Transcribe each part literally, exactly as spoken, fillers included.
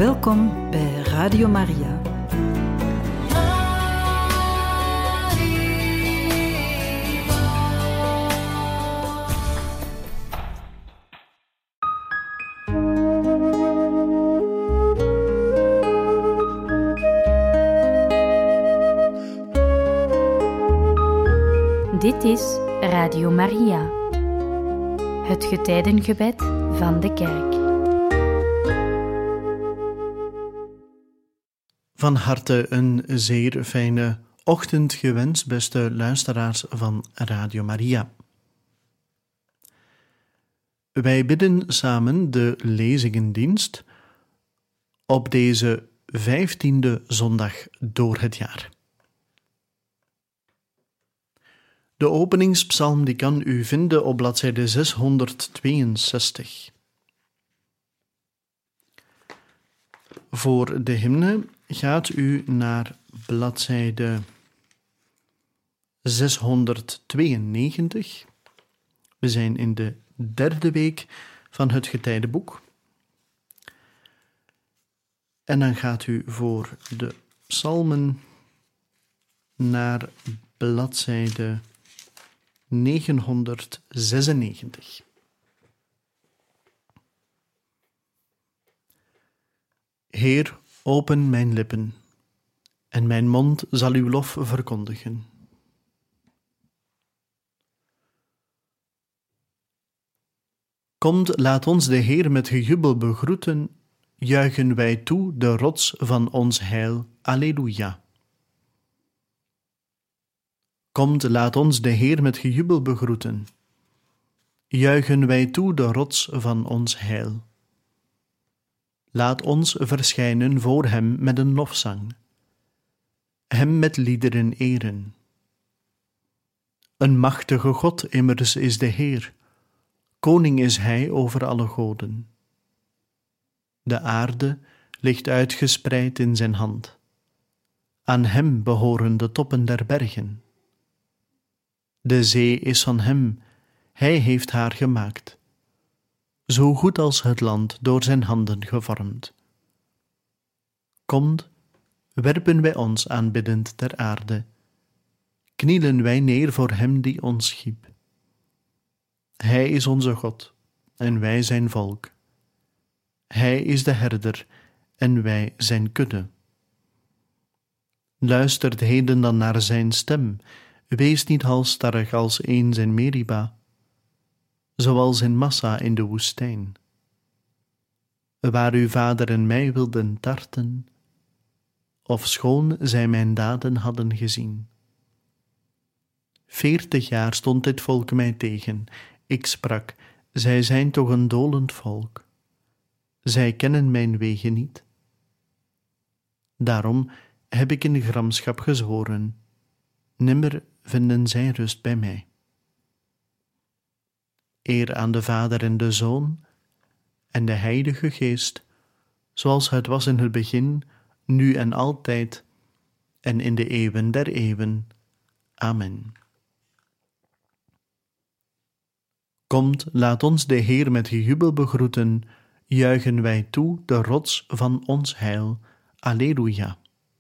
Welkom bij Radio Maria. Dit is Radio Maria, het getijdengebed van de Kerk. Van harte een zeer fijne ochtend gewenst, beste luisteraars van Radio Maria. Wij bidden samen de lezingendienst op deze vijftiende zondag door het jaar. De openingspsalm die kan u vinden op bladzijde zeshonderdtweeënzestig. Voor de hymne gaat u naar bladzijde zeshonderdtweeënnegentig. We zijn in de derde week van het getijdenboek. En dan gaat u voor de psalmen naar bladzijde negenhonderdzesennegentig. Heer, open mijn lippen, en mijn mond zal uw lof verkondigen. Komt, laat ons de Heer met gejubel begroeten, juichen wij toe de rots van ons heil. Alleluia. Komt, laat ons de Heer met gejubel begroeten, juichen wij toe de rots van ons heil. Laat ons verschijnen voor hem met een lofzang, hem met liederen eren. Een machtige God immers is de Heer, koning is hij over alle goden. De aarde ligt uitgespreid in zijn hand, aan hem behoren de toppen der bergen. De zee is van hem, hij heeft haar gemaakt, zo goed als het land door zijn handen gevormd. Komt, werpen wij ons aanbiddend ter aarde, knielen wij neer voor hem die ons schiep. Hij is onze God, en wij zijn volk. Hij is de herder, en wij zijn kudde. Luistert heden dan naar zijn stem, wees niet halsstarrig als eens in Meriba, zoals in Massa in de woestijn, waar uw vader en mij wilden tarten, ofschoon zij mijn daden hadden gezien. Veertig jaar stond dit volk mij tegen. Ik sprak, zij zijn toch een dolend volk. Zij kennen mijn wegen niet. Daarom heb ik in gramschap gezworen, nimmer vinden zij rust bij mij. Eer aan de Vader en de Zoon en de Heilige Geest, zoals het was in het begin, nu en altijd, en in de eeuwen der eeuwen. Amen. Komt, laat ons de Heer met gejubel begroeten, juichen wij toe de rots van ons heil. Alleluia.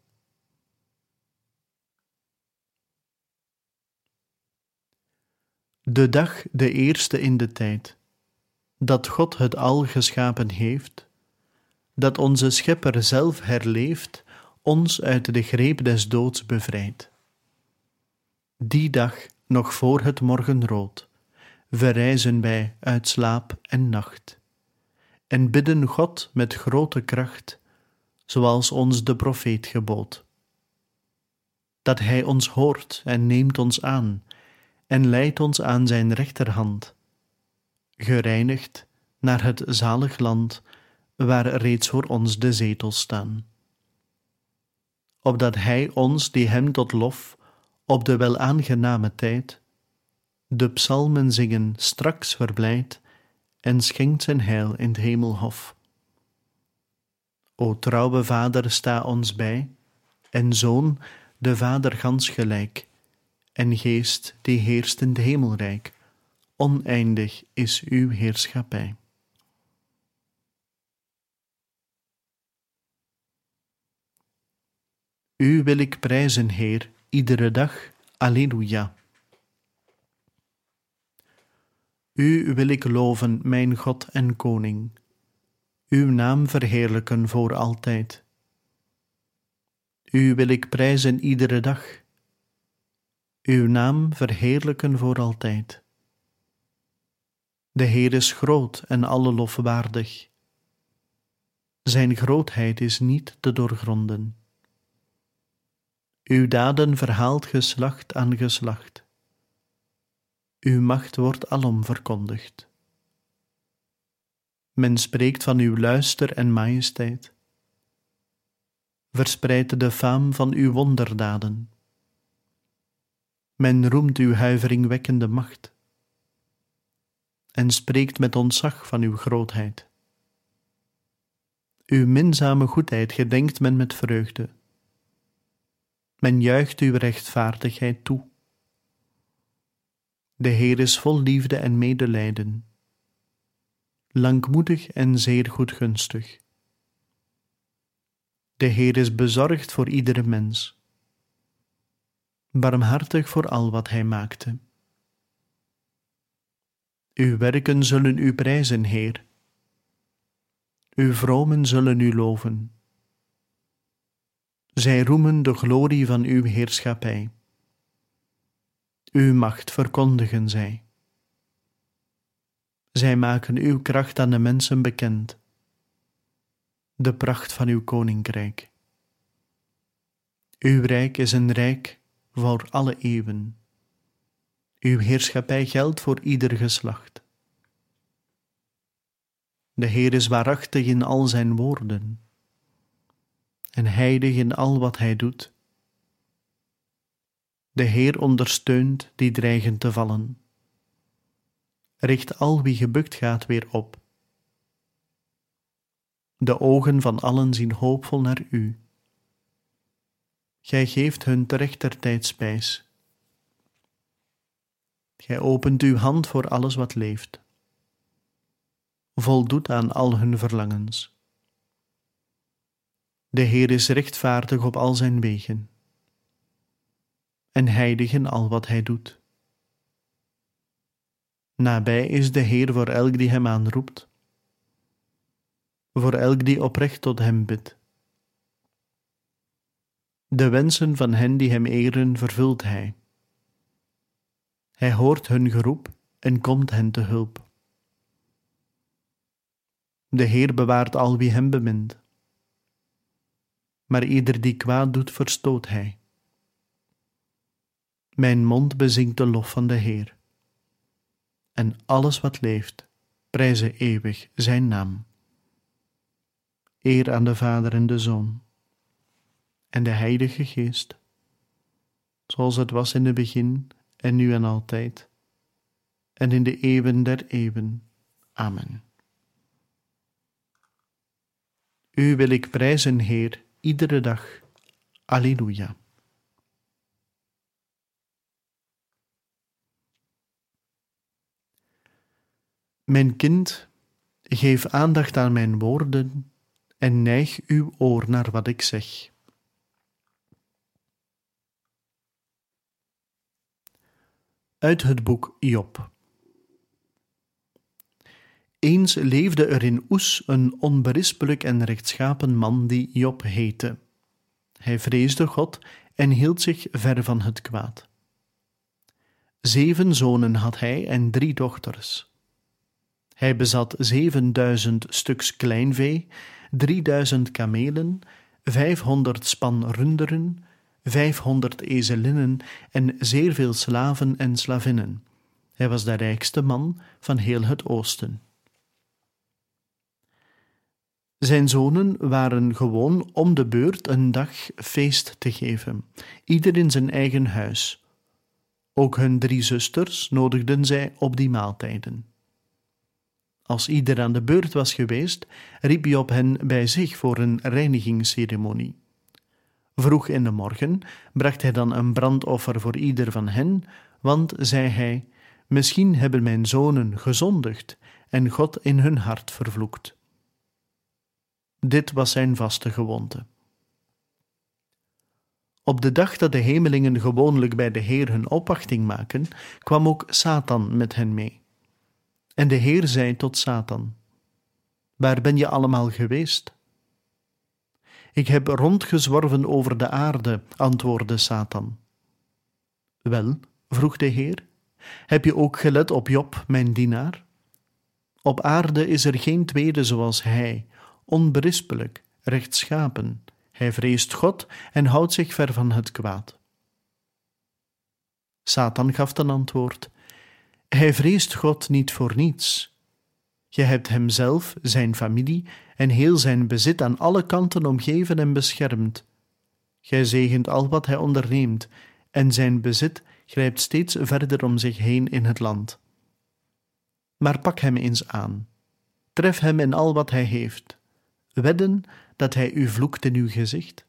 De dag, de eerste in de tijd, dat God het al geschapen heeft, dat onze Schepper zelf herleeft, ons uit de greep des doods bevrijdt. Die dag, nog voor het morgenrood, verrijzen wij uit slaap en nacht, en bidden God met grote kracht, zoals ons de profeet gebood. Dat hij ons hoort en neemt ons aan, en leidt ons aan zijn rechterhand, gereinigd naar het zalig land, waar reeds voor ons de zetels staan. Opdat hij ons, die hem tot lof, op de welaangename tijd, de psalmen zingen straks verblijd, en schenkt zijn heil in het hemelhof. O trouwe Vader, sta ons bij, en Zoon, de Vader gans gelijk, en Geest, die heerst in het hemelrijk, oneindig is uw heerschappij. U wil ik prijzen, Heer, iedere dag. Alleluia. U wil ik loven, mijn God en Koning. Uw naam verheerlijken voor altijd. U wil ik prijzen iedere dag. Uw naam verheerlijken voor altijd. De Heer is groot en alle lof waardig. Zijn grootheid is niet te doorgronden. Uw daden verhaalt geslacht aan geslacht. Uw macht wordt alom verkondigd. Men spreekt van uw luister en majesteit. Verspreidt de faam van uw wonderdaden. Men roemt uw huiveringwekkende macht en spreekt met ontzag van uw grootheid. Uw minzame goedheid gedenkt men met vreugde. Men juicht uw rechtvaardigheid toe. De Heer is vol liefde en medelijden, langmoedig en zeer goedgunstig. De Heer is bezorgd voor iedere mens, barmhartig voor al wat Hij maakte. Uw werken zullen u prijzen, Heer. Uw vromen zullen u loven. Zij roemen de glorie van uw heerschappij. Uw macht verkondigen zij. Zij maken uw kracht aan de mensen bekend, de pracht van uw koninkrijk. Uw rijk is een rijk voor alle eeuwen. Uw heerschappij geldt voor ieder geslacht. De Heer is waarachtig in al zijn woorden en heilig in al wat hij doet. De Heer ondersteunt die dreigen te vallen, richt al wie gebukt gaat weer op. De ogen van allen zien hoopvol naar u. Gij geeft hun terechtertijd spijs. Gij opent uw hand voor alles wat leeft, voldoet aan al hun verlangens. De Heer is rechtvaardig op al zijn wegen en heilig in al wat hij doet. Nabij is de Heer voor elk die hem aanroept, voor elk die oprecht tot hem bidt. De wensen van hen die hem eren vervult hij. Hij hoort hun geroep en komt hen te hulp. De Heer bewaart al wie hem bemint, maar ieder die kwaad doet verstoot hij. Mijn mond bezingt de lof van de Heer, en alles wat leeft, prijze eeuwig zijn naam. Eer aan de Vader en de Zoon, en de Heilige Geest, zoals het was in het begin, en nu en altijd, en in de eeuwen der eeuwen. Amen. U wil ik prijzen, Heer, iedere dag. Alleluia. Mijn kind, geef aandacht aan mijn woorden en neig uw oor naar wat ik zeg. Uit het boek Job. Eens leefde er in Oes een onberispelijk en rechtschapen man die Job heette. Hij vreesde God en hield zich ver van het kwaad. Zeven zonen had hij en drie dochters. Hij bezat zevenduizend stuks kleinvee, drieduizend kamelen, vijfhonderd span runderen, vijfhonderd ezelinnen en zeer veel slaven en slavinnen. Hij was de rijkste man van heel het oosten. Zijn zonen waren gewoon om de beurt een dag feest te geven, ieder in zijn eigen huis. Ook hun drie zusters nodigden zij op die maaltijden. Als ieder aan de beurt was geweest, riep Job hen bij zich voor een reinigingsceremonie. Vroeg in de morgen bracht hij dan een brandoffer voor ieder van hen, want, zei hij, misschien hebben mijn zonen gezondigd en God in hun hart vervloekt. Dit was zijn vaste gewoonte. Op de dag dat de hemelingen gewoonlijk bij de Heer hun opwachting maken, kwam ook Satan met hen mee. En de Heer zei tot Satan: Waar ben je allemaal geweest? Ik heb rondgezworven over de aarde, antwoordde Satan. Wel, vroeg de Heer, heb je ook gelet op Job, mijn dienaar? Op aarde is er geen tweede zoals hij, onberispelijk, rechtschapen. Hij vreest God en houdt zich ver van het kwaad. Satan gaf ten antwoord: Hij vreest God niet voor niets. Je hebt hemzelf, zijn familie en heel zijn bezit aan alle kanten omgeven en beschermd. Gij zegent al wat hij onderneemt, en zijn bezit grijpt steeds verder om zich heen in het land. Maar pak hem eens aan. Tref hem in al wat hij heeft. Wedden dat hij u vloekt in uw gezicht?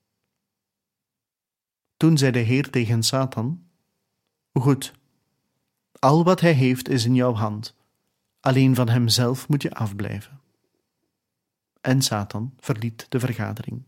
Toen zei de Heer tegen Satan: Goed, al wat hij heeft is in jouw hand. Alleen van hemzelf moet je afblijven. En Satan verliet de vergadering.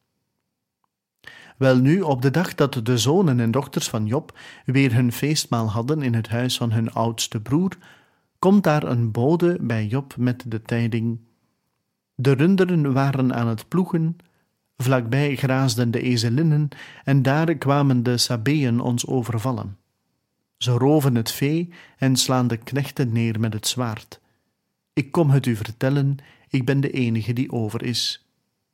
Welnu, op de dag dat de zonen en dochters van Job weer hun feestmaal hadden in het huis van hun oudste broer, komt daar een bode bij Job met de tijding: De runderen waren aan het ploegen, vlakbij graasden de ezelinnen, en daar kwamen de Sabeeën ons overvallen. Ze roven het vee en slaan de knechten neer met het zwaard. Ik kom het u vertellen, ik ben de enige die over is.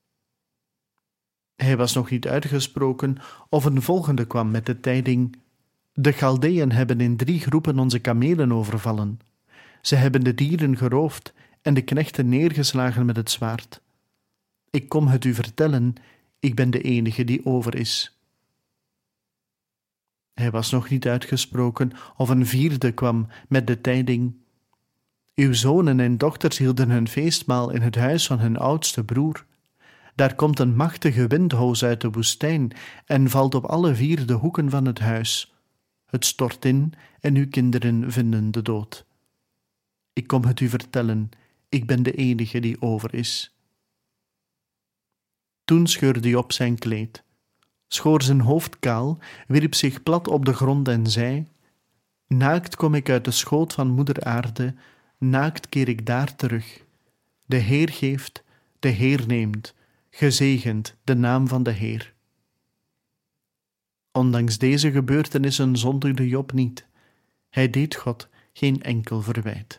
Hij was nog niet uitgesproken, of een volgende kwam met de tijding: De Chaldeeën hebben in drie groepen onze kamelen overvallen. Ze hebben de dieren geroofd en de knechten neergeslagen met het zwaard. Ik kom het u vertellen, ik ben de enige die over is. Hij was nog niet uitgesproken, of een vierde kwam met de tijding: Uw zonen en dochters hielden hun feestmaal in het huis van hun oudste broer. Daar komt een machtige windhoos uit de woestijn en valt op alle vier de hoeken van het huis. Het stort in en uw kinderen vinden de dood. Ik kom het u vertellen, ik ben de enige die over is. Toen scheurde Job zijn kleed, schoor zijn hoofd kaal, wierp zich plat op de grond en zei: Naakt kom ik uit de schoot van moeder aarde, naakt keer ik daar terug. De Heer geeft, de Heer neemt, gezegend de naam van de Heer. Ondanks deze gebeurtenissen zondigde Job niet. Hij deed God geen enkel verwijt.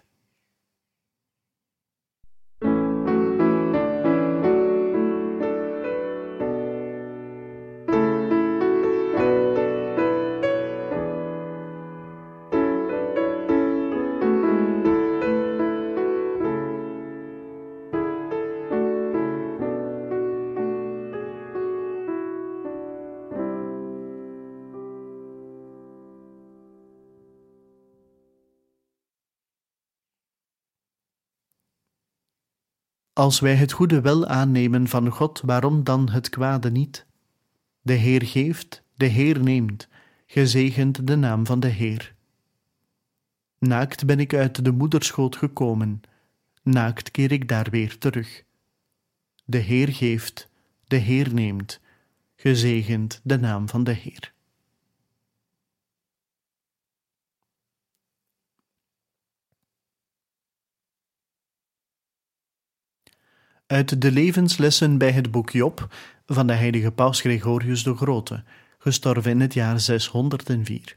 Als wij het goede wel aannemen van God, waarom dan het kwade niet? De Heer geeft, de Heer neemt, gezegend de naam van de Heer. Naakt ben ik uit de moederschoot gekomen, naakt keer ik daar weer terug. De Heer geeft, de Heer neemt, gezegend de naam van de Heer. Uit de levenslessen bij het boek Job van de heilige paus Gregorius de Grote, gestorven in het jaar zeshonderdvier.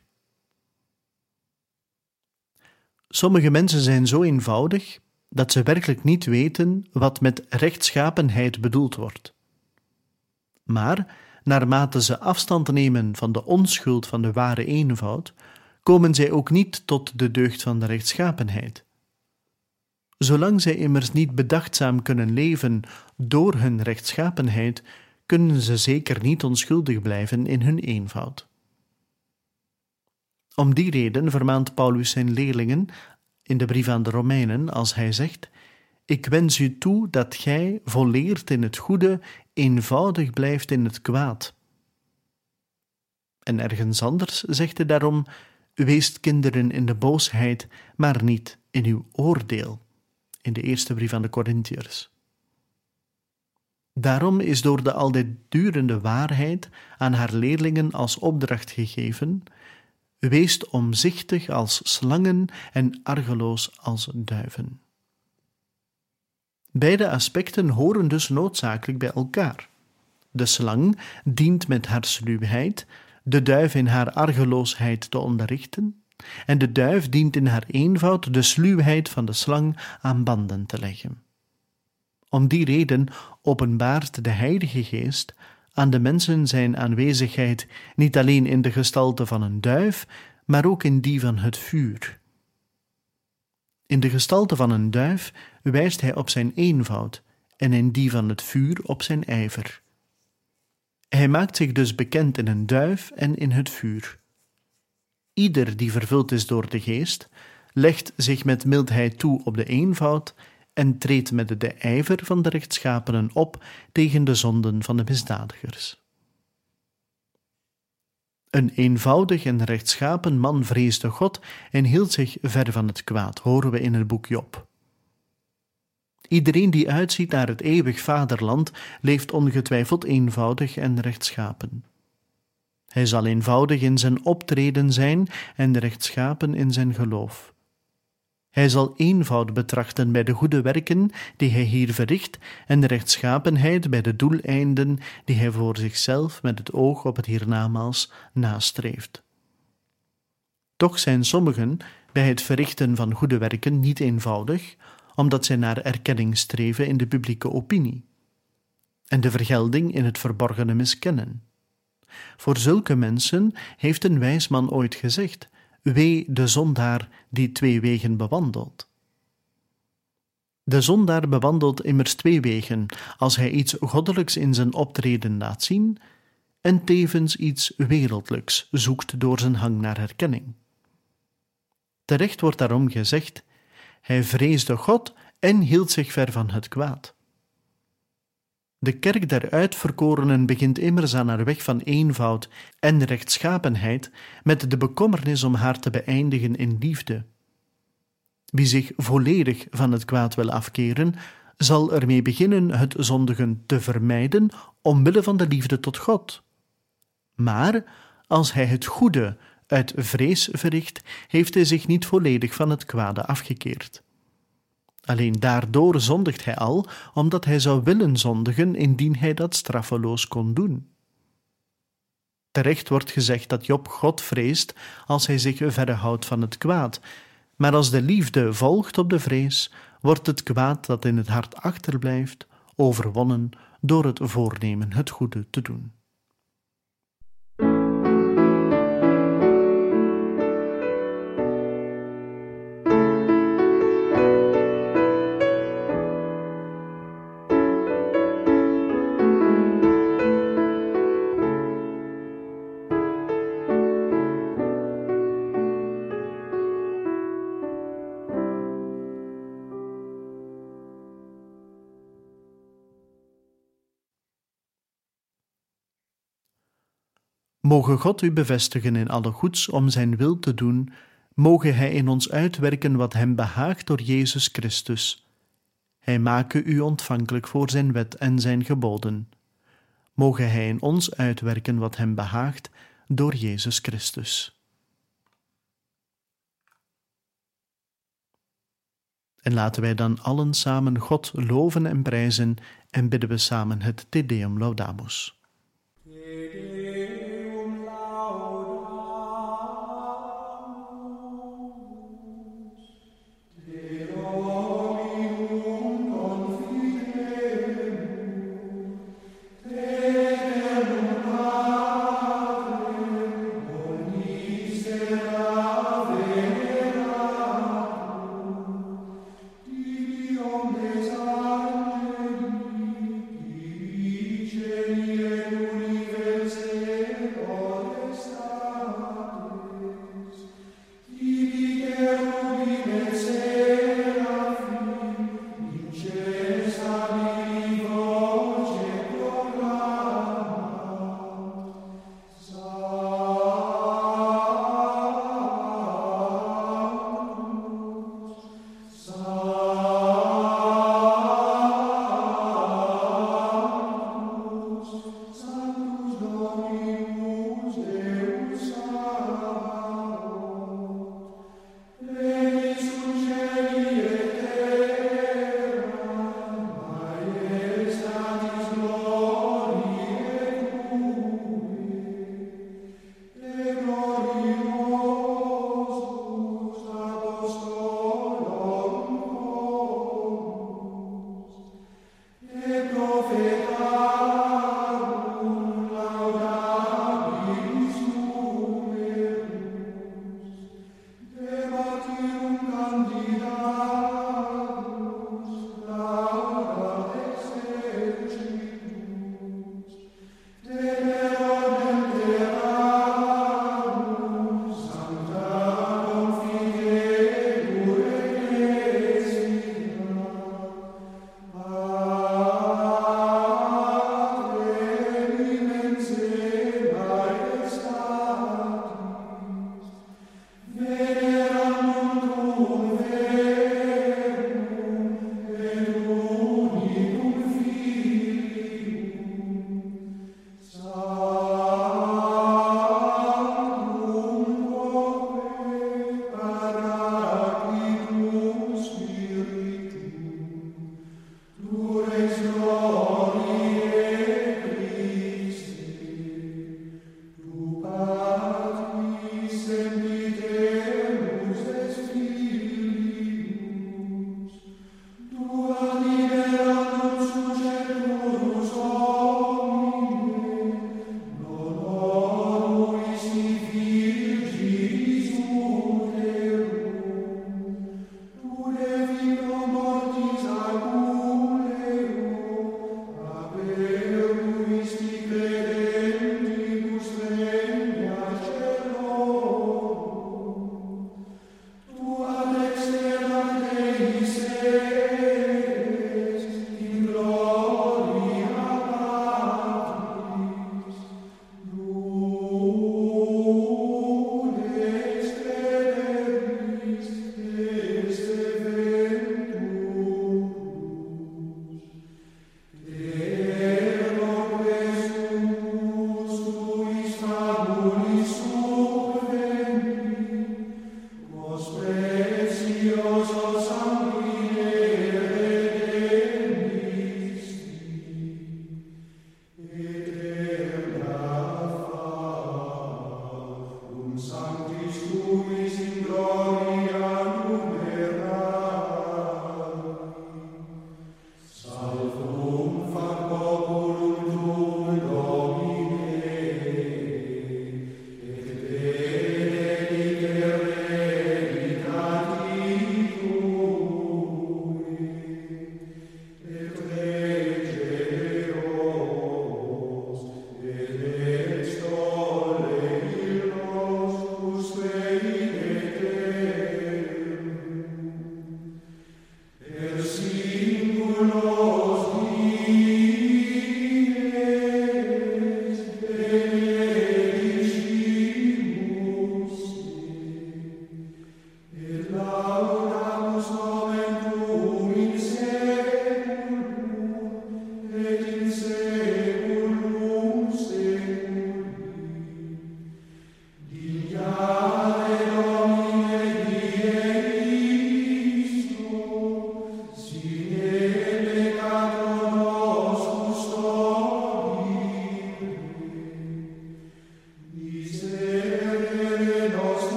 Sommige mensen zijn zo eenvoudig dat ze werkelijk niet weten wat met rechtschapenheid bedoeld wordt. Maar naarmate ze afstand nemen van de onschuld van de ware eenvoud, komen zij ook niet tot de deugd van de rechtschapenheid. Zolang zij immers niet bedachtzaam kunnen leven door hun rechtschapenheid, kunnen ze zeker niet onschuldig blijven in hun eenvoud. Om die reden vermaant Paulus zijn leerlingen in de brief aan de Romeinen als hij zegt: Ik wens u toe dat gij, volleerd in het goede, eenvoudig blijft in het kwaad. En ergens anders zegt hij daarom: Weest kinderen in de boosheid, maar niet in uw oordeel. In de eerste brief aan de Korintiërs. Daarom is door de altijd durende waarheid aan haar leerlingen als opdracht gegeven: weest omzichtig als slangen en argeloos als duiven. Beide aspecten horen dus noodzakelijk bij elkaar. De slang dient met haar sluwheid de duif in haar argeloosheid te onderrichten, en de duif dient in haar eenvoud de sluwheid van de slang aan banden te leggen. Om die reden openbaart de Heilige Geest aan de mensen zijn aanwezigheid niet alleen in de gestalte van een duif, maar ook in die van het vuur. In de gestalte van een duif wijst hij op zijn eenvoud en in die van het vuur op zijn ijver. Hij maakt zich dus bekend in een duif en in het vuur. Ieder die vervuld is door de Geest, legt zich met mildheid toe op de eenvoud en treedt met de ijver van de rechtschapenen op tegen de zonden van de misdadigers. Een eenvoudig en rechtschapen man vreesde God en hield zich ver van het kwaad, horen we in het boek Job. Iedereen die uitziet naar het eeuwig vaderland, leeft ongetwijfeld eenvoudig en rechtschapen. Hij zal eenvoudig in zijn optreden zijn en rechtschapen in zijn geloof. Hij zal eenvoud betrachten bij de goede werken die hij hier verricht en de rechtschapenheid bij de doeleinden die hij voor zichzelf met het oog op het hiernamaals nastreeft. Toch zijn sommigen bij het verrichten van goede werken niet eenvoudig, omdat zij naar erkenning streven in de publieke opinie en de vergelding in het verborgene miskennen. Voor zulke mensen heeft een wijs man ooit gezegd: wee de zondaar die twee wegen bewandelt. De zondaar bewandelt immers twee wegen, als hij iets goddelijks in zijn optreden laat zien en tevens iets wereldlijks zoekt door zijn hang naar herkenning. Terecht wordt daarom gezegd: hij vreesde God en hield zich ver van het kwaad. De kerk der uitverkorenen begint immers aan haar weg van eenvoud en rechtschapenheid met de bekommernis om haar te beëindigen in liefde. Wie zich volledig van het kwaad wil afkeren, zal ermee beginnen het zondigen te vermijden omwille van de liefde tot God. Maar als hij het goede uit vrees verricht, heeft hij zich niet volledig van het kwade afgekeerd. Alleen daardoor zondigt hij al, omdat hij zou willen zondigen indien hij dat straffeloos kon doen. Terecht wordt gezegd dat Job God vreest als hij zich verre houdt van het kwaad, maar als de liefde volgt op de vrees, wordt het kwaad dat in het hart achterblijft overwonnen door het voornemen het goede te doen. Moge God u bevestigen in alle goeds om zijn wil te doen, moge hij in ons uitwerken wat hem behaagt door Jezus Christus. Hij make u ontvankelijk voor zijn wet en zijn geboden. Moge hij in ons uitwerken wat hem behaagt door Jezus Christus. En laten wij dan allen samen God loven en prijzen en bidden we samen het Te Deum Laudamus. Omnes angeli, dice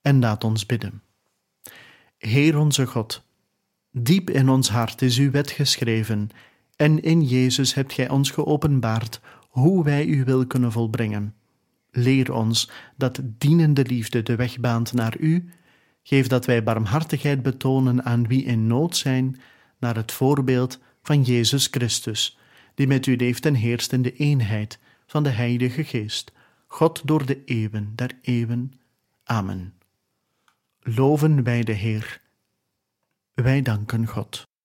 en laat ons bidden. Heer onze God, diep in ons hart is uw wet geschreven, en in Jezus hebt gij ons geopenbaard hoe wij uw wil kunnen volbrengen. Leer ons dat dienende liefde de weg baant naar u. Geef dat wij barmhartigheid betonen aan wie in nood zijn, naar het voorbeeld van Jezus Christus, die met u leeft en heerst in de eenheid van de Heilige Geest, God door de eeuwen der eeuwen. Amen. Loven wij de Heer. Wij danken God.